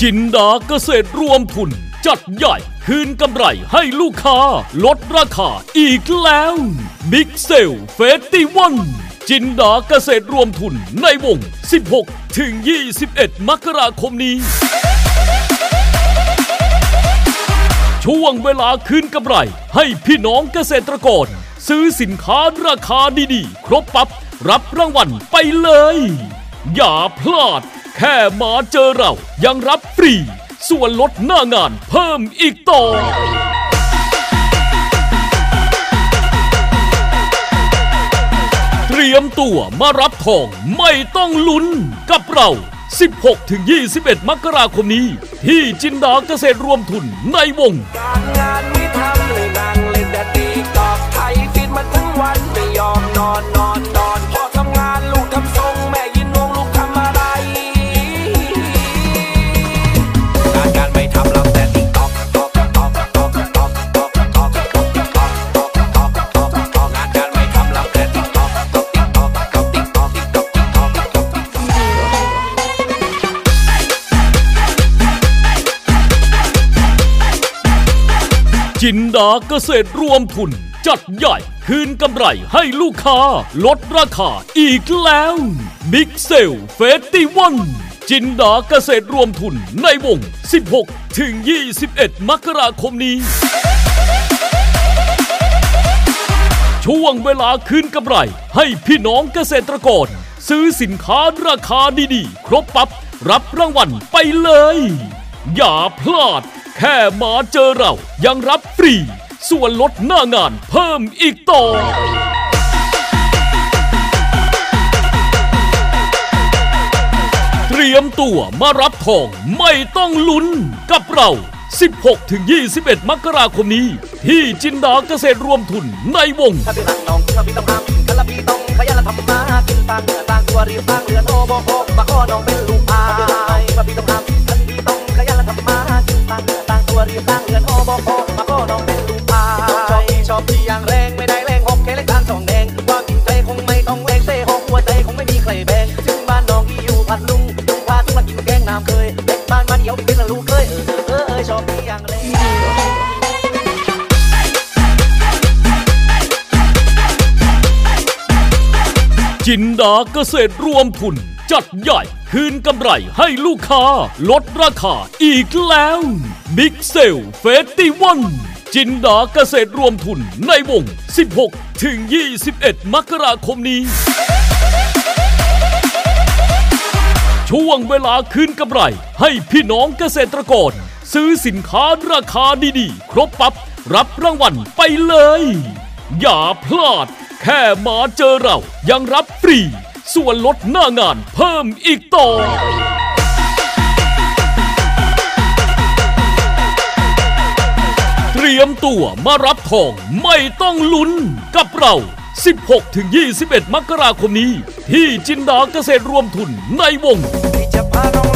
จินดาเกษตรรวมทุนจัดใหญ่คืนกำไรให้ลูกค้าลดราคาอีกแล้วบิ๊กเซลเฟสติวัลจินดาเกษตรรวมทุนในวง 16 ถึง 21 มกราคมนี้ช่วงเวลาคืนกำไรให้พี่น้องเกษตรกรซื้อสินค้าราคาดีๆครบปั๊บรับรางวัลไปเลยอย่าพลาดแค่มาเจอเรายังรับฟรีส่วนลดหน้างานเพิ่มอีกต่อเตรียมตัวมารับทองไม่ต้องลุ้นกับเรา 16-21 มกราคมนี้ที่จินดาเกษตรรวมทุนในวงการงานไม่ทำเลยนั่งเล่นแต่ตีกอล์ฟไทยฟิตมาทั้งวันไม่ยอมนอนพอทำงานลูกทำทรงแม่ยินงงลูกทำอะไรการไม่ทำเราแต่ตีกอล์ฟงานการไม่ทำเราแต่ตีกอล์ฟจินดาเกษตรรวมทุนจัดใหญ่คืนกำไรให้ลูกค้าลดราคาอีกแล้วบิ๊กเซลเฟสติวัลจินดาเกษตรรวมทุนในวง 16 ถึง 21 มกราคมนี้ช่วงเวลาคืนกำไรให้พี่น้องเกษตรกรซื้อสินค้าราคาดีๆครบปั๊บรับรางวัลไปเลยอย่าพลาดแค่มาเจอเรายังรับฟรีส่วนลดหน้างานเพิ่มอีกต่อเตรียมตัวมารับทองไม่ต้องลุ้นกับเรา 16-21 มกราคมนี้ที่จินดาเกษตรรวมทุนในวงถ้าเป็นน้องถ้าพี่ต้องทำถ้าพี่ต้องขยันทำมากินต่างเนื้อต่างตัวรีบต่างเรือนโอโบโอมาข้อน้องเป็นลูกอายถ้าพี่ต้องทำถ้าพี่ต้องขยันทำมากินต่างเนื้อต่างตัวรีบต่างเรือนโอโบโอมาข้อน้องเป็นลูกอายชอบที่อย่างแรงไม่ได้แรงหกแค่เล็กทางสองแดงว่ากินใจคงไม่ต้องแรงเซ่หกหัวใจคงไม่มีใครแบ่งถึงบ้านน้องที่อยู่พัทลุงต้องพาทุกมากินแกงน้ำเคยเด็กบ้านมาเดียวเป็นลูกเคยชอบที่อย่างแรงจินดาเกษตรรวมทุนจัดใหญ่คืนกำไรให้ลูกค้าลดราคาอีกแล้วบิ๊กเซลเฟสติวัลจินดาเกษตรรวมทุนในวง 16 ถึง 21 มกราคมนี้ช่วงเวลาคืนกำไรให้พี่น้องเกษตรกรซื้อสินค้าราคาดีๆครบปั๊บรับรางวัลไปเลยอย่าพลาดแค่มาเจอเรายังรับฟรีส่วนลดหน้างานเพิ่มอีกต่อเตรียมตัวมารับทองไม่ต้องลุ้นกับเรา 16-21 มกราคมนี้ที่จินดาเกษตรรวมทุนในวงที่จะพาน้อง